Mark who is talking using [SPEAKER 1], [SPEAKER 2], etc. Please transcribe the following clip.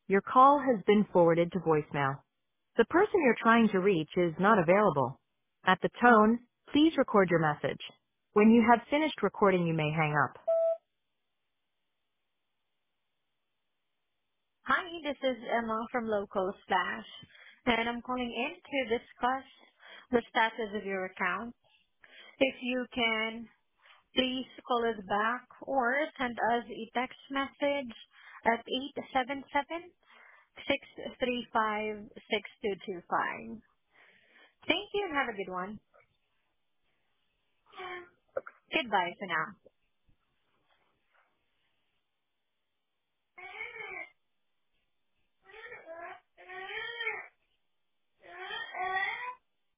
[SPEAKER 1] Your call has been forwarded to voicemail. The person you're trying to reach is not available. At the tone, please record your message. When you have finished recording, you may hang up.
[SPEAKER 2] Hi, this is Emma from Local Slash, and I'm calling in to discuss the status of your account. If you can, please call us back or send us a text message at 877-635-6225. Thank you and have a good one. Goodbye for now.